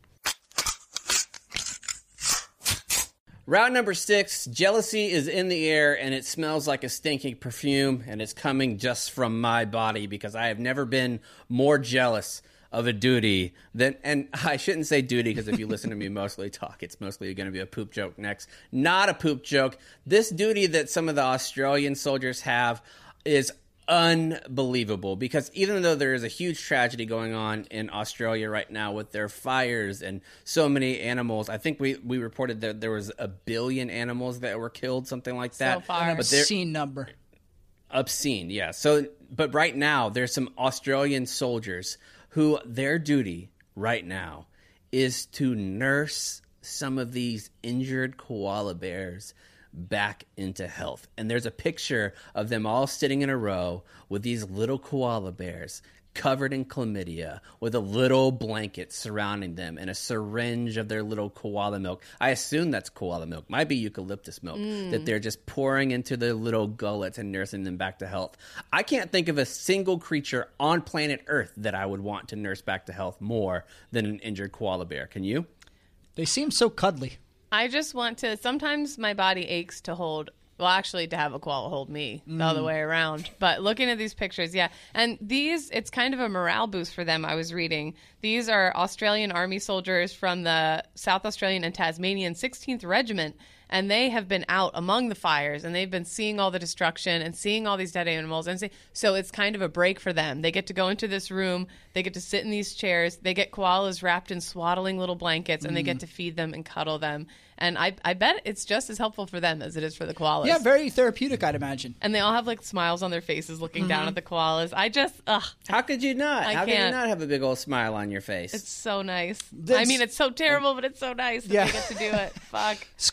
Round number 6, jealousy is in the air and it smells like a stinking perfume, and it's coming just from my body because I have never been more jealous of a duty than, and I shouldn't say duty because if you listen to me mostly talk, it's mostly going to be a poop joke next. Not a poop joke. This duty that some of the Australian soldiers have is unbelievable, because even though there is a huge tragedy going on in Australia right now with their fires and so many animals, I think we reported that there was 1 billion animals that were killed, something like that. So far. An obscene number. Obscene, yeah. So, but right now there's some Australian soldiers who their duty right now is to nurse some of these injured koala bears back into health. And there's a picture of them all sitting in a row with these little koala bears covered in chlamydia, with a little blanket surrounding them and a syringe of their little koala milk. I assume that's koala milk. Might be eucalyptus milk that they're just pouring into their little gullets and nursing them back to health. I can't think of a single creature on planet Earth that I would want to nurse back to health more than an injured koala bear. Can you? They seem so cuddly. I just want to, sometimes my body aches to hold, well, actually to have a koala hold me the other way around. But looking at these pictures, yeah. And these, it's kind of a morale boost for them, I was reading. These are Australian Army soldiers from the South Australian and Tasmanian 16th Regiment. And they have been out among the fires, and they've been seeing all the destruction and seeing all these dead animals. And so it's kind of a break for them. They get to go into this room. They get to sit in these chairs. They get koalas wrapped in swaddling little blankets, and they get to feed them and cuddle them. And I bet it's just as helpful for them as it is for the koalas. Yeah, very therapeutic, I'd imagine. And they all have like smiles on their faces looking down at the koalas. I just, How could you not? How can't. could you not have a big old smile on your face? It's so nice. I mean, it's so terrible, but it's so nice that they get to do it. Fuck. It's quite apropos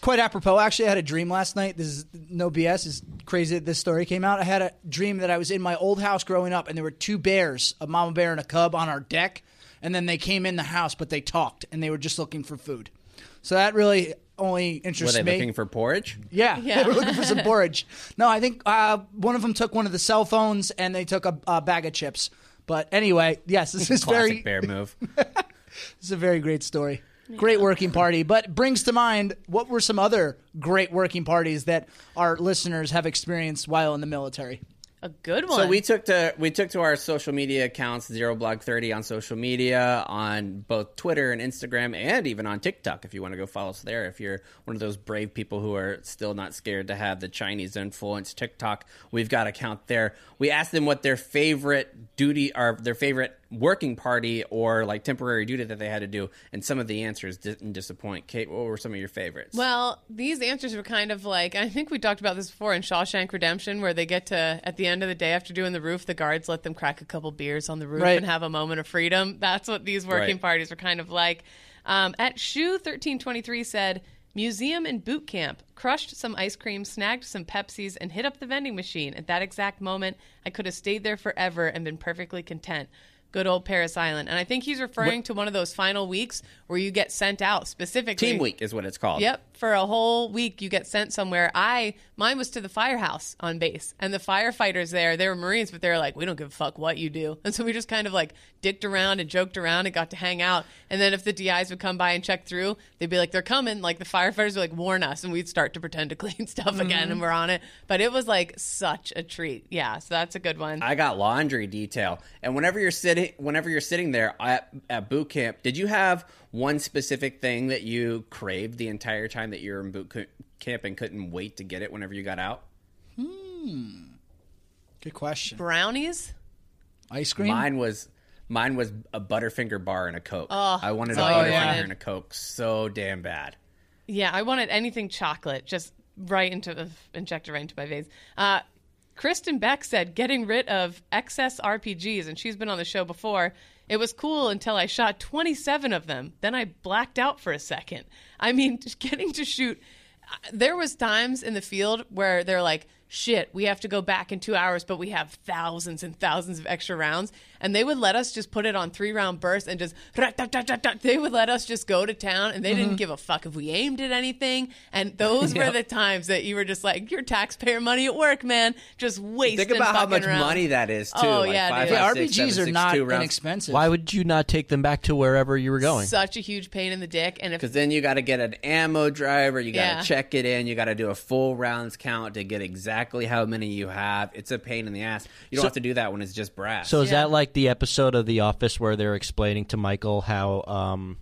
apropos, actually, I had a dream last night. This is no BS. It's crazy that this story came out. I had a dream that I was in my old house growing up, and there were 2 bears, a mama bear and a cub, on our deck. And then they came in the house, but they talked, and they were just looking for food. So that really only interests me. Were they looking for porridge? Yeah, they were looking for some porridge. No, I think one of them took one of the cell phones, and they took a bag of chips. But anyway, yes, this is Classic bear move. This is a very great story. Great working party. But brings to mind, what were some other great working parties that our listeners have experienced while in the military? A good one. So we took to our social media accounts, ZeroBlog30 on social media, on both Twitter and Instagram, and even on TikTok if you want to go follow us there. If you're one of those brave people who are still not scared to have the Chinese influence TikTok, we've got an account there. We asked them what their favorite duty or their favorite working party or like temporary duty that they had to do, and some of the answers didn't disappoint. Kate, what were some of your favorites? Well, these answers were kind of like, I think we talked about this before in Shawshank Redemption, where they get to, at the end of the day after doing the roof, the guards let them crack a couple beers on the roof and have a moment of freedom. That's what these working parties were kind of like. At Shoe 1323 said, museum and boot camp. Crushed some ice cream, snagged some Pepsis, and hit up the vending machine. At that exact moment, I could have stayed there forever and been perfectly content. Good old Paris Island. And I think he's referring to one of those final weeks where you get sent out specifically. Team week is what it's called. Yep. For a whole week, you get sent somewhere. Mine was to the firehouse on base. And the firefighters there, they were Marines, but they were like, we don't give a fuck what you do. And so we just kind of like dicked around and joked around and got to hang out. And then if the DIs would come by and check through, they'd be like, they're coming. Like the firefighters would like warn us, and we'd start to pretend to clean stuff again, and we're on it. But it was like such a treat. Yeah, so that's a good one. I got laundry detail. And whenever you're sitting there at boot camp, did you have one specific thing that you craved the entire time that you were in boot camp and couldn't wait to get it whenever you got out? Good question. Brownies? Ice cream? Mine was a Butterfinger bar and a Coke. Oh, I wanted a Butterfinger and a Coke so damn bad. Yeah, I wanted anything chocolate, just injected right into my veins. Kristen Beck said, getting rid of excess RPGs, and she's been on the show before. It was cool until I shot 27 of them. Then I blacked out for a second. I mean, getting to shoot... There was times in the field where they're like, shit, we have to go back in 2 hours, but we have thousands and thousands of extra rounds. And they would let us just put it on 3-round bursts and just, they would let us just go to town, and they didn't give a fuck if we aimed at anything. And those were the times that you were just like, your taxpayer money at work, man, just wasting. Think about how much around. money that is, too. Oh, like yeah, 5, dude. 5, 6, RPGs 7, are not 6, 2 rounds. inexpensive. Why would you not take them back to wherever you were going? Such a huge pain in the dick. And Because then you got to get an ammo driver, you got to check it in, you got to do a full rounds count to get exactly how many you have. It's a pain in the ass. You don't have to do that when it's just brass. So is that like the episode of The Office where they're explaining to Michael how,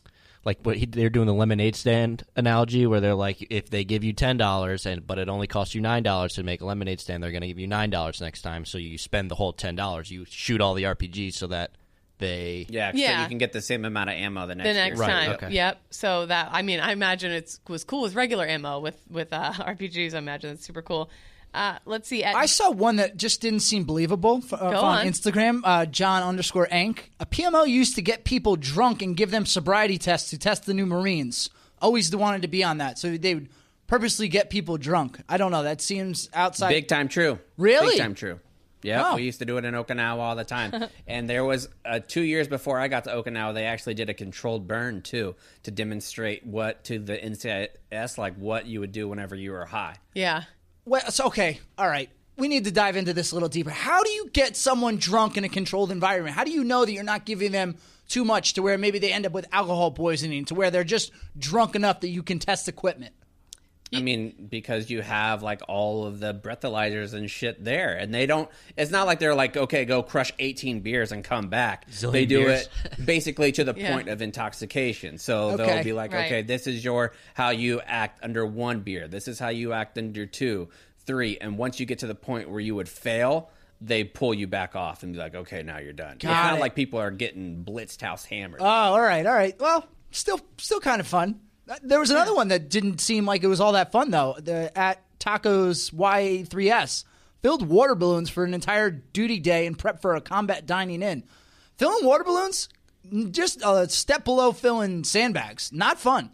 they're doing the lemonade stand analogy, where they're like, if they give you $10 but it only costs you $9 to make a lemonade stand, they're going to give you $9 next time. So you spend the whole $10. You shoot all the RPGs so that they... so you can get the same amount of ammo the next time. Right, okay. Yep. So that, I mean, I imagine it was cool with regular ammo. With RPGs, I imagine it's super cool. Let's see. I saw one that just didn't seem believable on Instagram. John_Ank. A PMO used to get people drunk and give them sobriety tests to test the new Marines. Always wanted to be on that. So they would purposely get people drunk. I don't know. That seems outside. Big time true. Really? Big time true. Yeah, Oh. We used to do it in Okinawa all the time. And there was 2 years before I got to Okinawa, they actually did a controlled burn, too, to demonstrate what to the NCIS, like what you would do whenever you were high. Yeah. Well, so, okay. All right. We need to dive into this a little deeper. How do you get someone drunk in a controlled environment? How do you know that you're not giving them too much to where maybe they end up with alcohol poisoning, to where they're just drunk enough that you can test equipment? I mean, because you have, like, all of the breathalyzers and shit there. And they don't... It's not like they're like, okay, go crush 18 beers and come back. They do it basically to the point of intoxication. So they'll be like, okay, this is how you act under 1 beer. This is how you act under 2, 3. And once you get to the point where you would fail, they pull you back off and be like, okay, now you're done. It's not like people are getting blitzed house hammered. Oh, all right. Well, still kind of fun. There was another one that didn't seem like it was all that fun, though. At Tacos YA3S, filled water balloons for an entire duty day and prep for a combat dining in. Filling water balloons, just a step below filling sandbags. Not fun.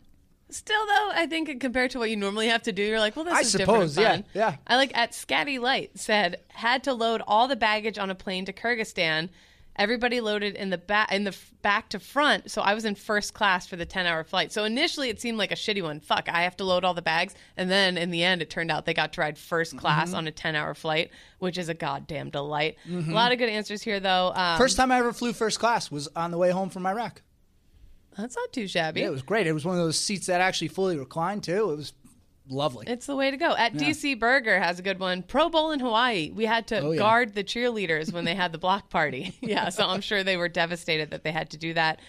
Still, though, I think compared to what you normally have to do, you're like, well, this is suppose, different and fun. yeah. I like at Scatty Light said, had to load all the baggage on a plane to Kyrgyzstan. Everybody loaded in the back to front, so I was in first class for the 10-hour flight. So initially it seemed like a shitty one. Fuck, I have to load all the bags. And then in the end, it turned out they got to ride first class on a 10-hour flight, which is a goddamn delight. A lot of good answers here, though. First time I ever flew first class was on the way home from Iraq. That's not too shabby. Yeah, it was great. It was one of those seats that actually fully reclined, too. It was lovely. It's the way to go. At DC Burger has a good one. Pro Bowl in Hawaii. We had to guard the cheerleaders when they had the block party. Yeah, so I'm sure they were devastated that they had to do that.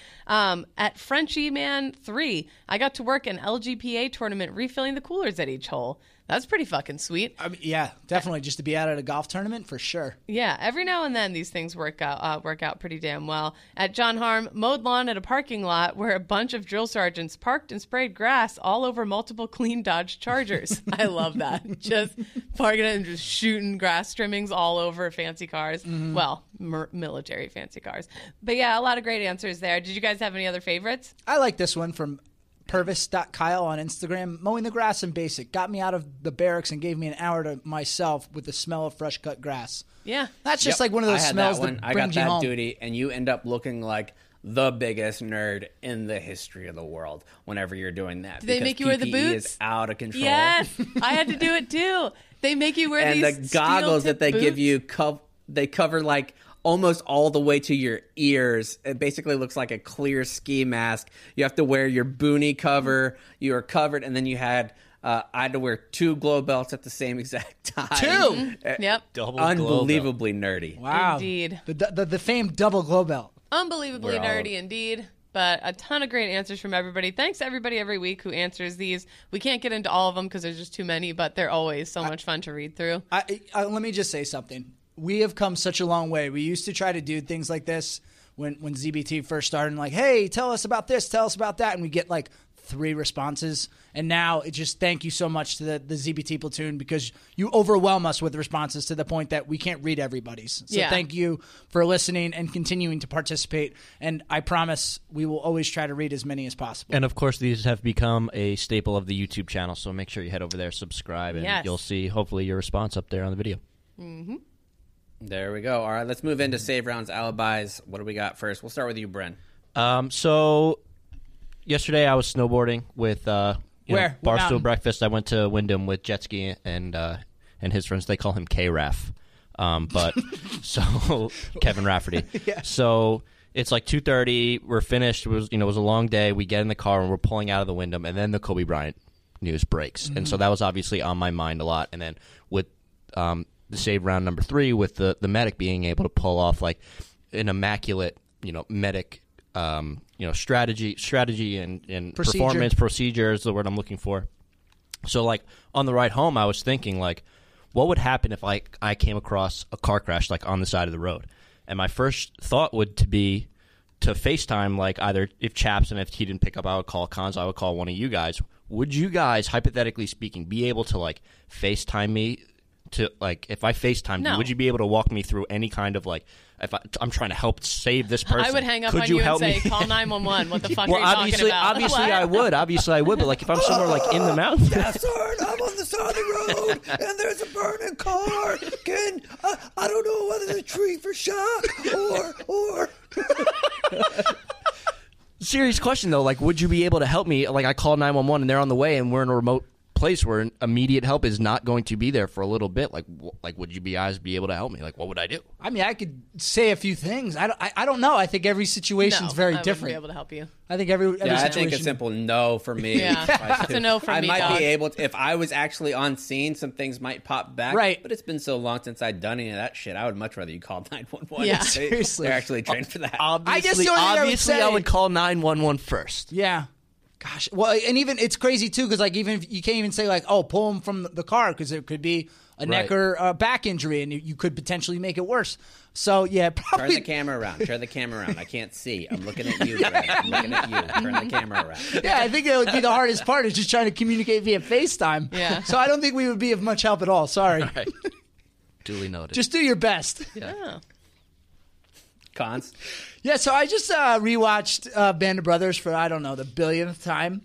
At Frenchie Man 3, I got to work an LGPA tournament refilling the coolers at each hole. That's pretty fucking sweet. I mean, yeah, definitely. Just to be out at a golf tournament, for sure. Yeah, every now and then these things work out pretty damn well. At John Harm, mowed lawn at a parking lot where a bunch of drill sergeants parked and sprayed grass all over multiple clean Dodge Chargers. I love that. Just parking it and just shooting grass trimmings all over fancy cars. Well, military fancy cars. But yeah, a lot of great answers there. Did you guys have any other favorites? I like this one from Purvis.Kyle on Instagram. Mowing the grass in basic got me out of the barracks and gave me an hour to myself with the smell of fresh cut grass. Yeah. That's just like one of those smells that I got brings you that home. duty, and you end up looking like the biggest nerd in the history of the world whenever you're doing that. Do they make you wear the PPE boots? Is out of control. Yes. I had to do it too. They make you wear and these the goggles that they steel-tip give boots. you, they cover like almost all the way to your ears. It basically looks like a clear ski mask. You have to wear your boonie cover. You are covered, and then you had. I had to wear 2 glow belts at the same exact time. 2? Yep. Double Unbelievably nerdy. Wow. Indeed. The famed double glow belt. Unbelievably We're all- nerdy indeed. But a ton of great answers from everybody. Thanks to everybody every week who answers these. We can't get into all of them because there's just too many, but they're always so much fun to read through. Let me just say something. We have come such a long way. We used to try to do things like this when ZBT first started, and like, hey, tell us about this, tell us about that, and we get like 3 responses. And now it just thank you so much to the ZBT platoon because you overwhelm us with responses to the point that we can't read everybody's. So thank you for listening and continuing to participate. And I promise we will always try to read as many as possible. And of course, these have become a staple of the YouTube channel. So make sure you head over there, subscribe, and you'll see hopefully your response up there on the video. Mm-hmm. There we go. All right, let's move into save rounds, alibis. What do we got first? We'll start with you, Bren. So yesterday I was snowboarding with Where? What Barstool mountain? Breakfast. I went to Wyndham with jet ski and his friends. They call him K-Raf. But so Kevin Rafferty. Yeah. So it's like 2:30. We're finished. It was it was a long day. We get in the car and we're pulling out of the Wyndham, and then the Kobe Bryant news breaks, and so that was obviously on my mind a lot. And then with the save round number 3, with the medic being able to pull off like an immaculate medic strategy and performance procedure is the word I'm looking for. So like on the ride home, I was thinking like, what would happen if I came across a car crash like on the side of the road? And my first thought would be to FaceTime, like either if Chaps, and if he didn't pick up, I would call Cons, I would call one of you guys. Would you guys, hypothetically speaking, be able to like FaceTime me? To like, if I FaceTimed you, would you be able to walk me through any kind of like, if I'm trying to help save this person? I would hang up could on you and help say, me? call 911. What the fuck Well, are you talking about? obviously I would. Obviously I would. But like if I'm somewhere like in the mountains. Yes, sir. I'm on the side of the road, and there's a burning car. I don't know whether to treat for shock or. Serious question though. Like, would you be able to help me? Like, I call 911 and they're on the way, and we're in a remote place where immediate help is not going to be there for a little bit. Like would you guys be able to help me? Like, what would I do? I mean, I could say a few things. I don't know. I think every situation's very I wouldn't different. be able to help you. I think every I situation. think a simple no for me. Yeah, it's a no for I me, might dog. be able to, if I was actually on scene, some things might pop back. Right. But it's been so long since I'd done any of that shit. I would much rather you call 911. Yeah. Seriously. They're actually trained for that. Obviously, the only thing I would obviously, say- I would call 911 first. Yeah. Gosh. Well, and even it's crazy too because like even if you can't even say like, oh, pull him from the car because it could be a neck or a back injury and you could potentially make it worse. So yeah, probably. Turn the camera around. Turn the camera around. I can't see. I'm looking at you, Brad. I'm looking at you. Turn the camera around. Yeah, I think that would be the hardest part is just trying to communicate via FaceTime. Yeah. So I don't think we would be of much help at all. Sorry. Right. Duly noted. Just do your best. Yeah. Cons? Yeah, so I just rewatched Band of Brothers for, I don't know, the billionth time.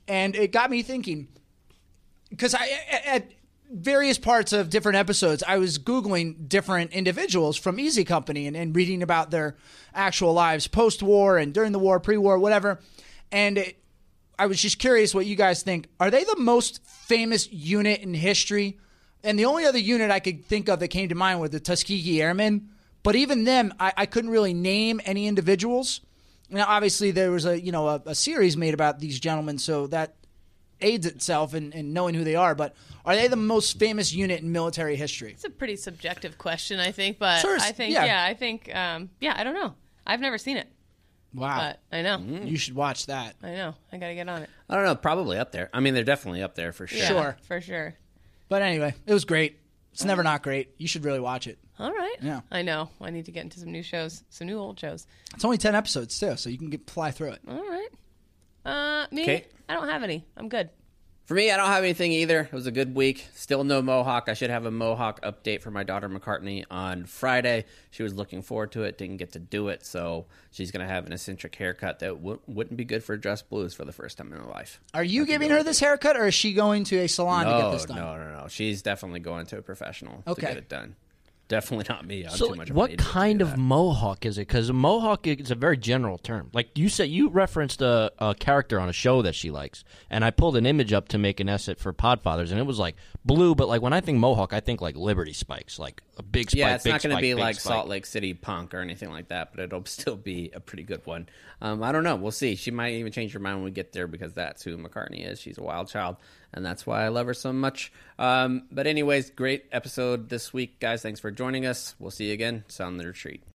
And it got me thinking, because at various parts of different episodes, I was Googling different individuals from Easy Company and reading about their actual lives post-war and during the war, pre-war, whatever. And I was just curious what you guys think. Are they the most famous unit in history? And the only other unit I could think of that came to mind were the Tuskegee Airmen. But even them, I couldn't really name any individuals. Now, obviously, there was a series made about these gentlemen, so that aids itself in knowing who they are. But are they the most famous unit in military history? It's a pretty subjective question, I think. But Sure, I think, yeah. I don't know. I've never seen it. Wow. But I know. You should watch that. I know. I got to get on it. I don't know. Probably up there. I mean, they're definitely up there for sure. Yeah, Sure. for sure. But anyway, it was great. It's never not great. You should really watch it. All right. Yeah. I know. I need to get into some new shows, some new old shows. It's only 10 episodes, too, so you can fly through it. All right. Me? Okay. I don't have any. I'm good. For me, I don't have anything either. It was a good week. Still no Mohawk. I should have a Mohawk update for my daughter McCartney on Friday. She was looking forward to it, didn't get to do it, so she's going to have an eccentric haircut that wouldn't be good for Dress Blues for the first time in her life. Are you giving her this haircut, or is she going to a salon to get this done? No. She's definitely going to a professional to Okay. get it done. Definitely not me. I'm So, too much of an what idiot to kind do of that. mohawk is it? Because a mohawk is a very general term. Like you said, you referenced a character on a show that she likes, and I pulled an image up to make an essay for Podfathers, and it was like blue. But like when I think mohawk, I think like Liberty spikes, like a big spike. Yeah, it's big not going to spike, be big like spike. Salt Lake City punk or anything like that, but it'll still be a pretty good one. I don't know. We'll see. She might even change her mind when we get there because that's who McCartney is. She's a wild child, and that's why I love her so much. But anyways, great episode this week, guys. Thanks for joining us. We'll see you again. Sound the Retreat.